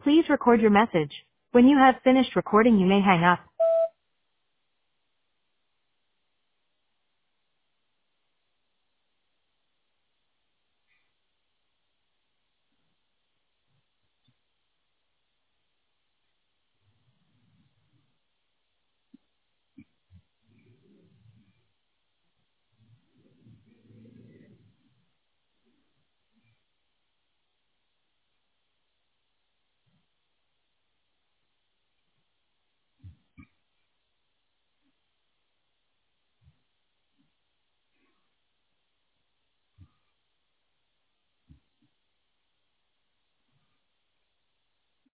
Please record your message. When you have finished recording, you may hang up.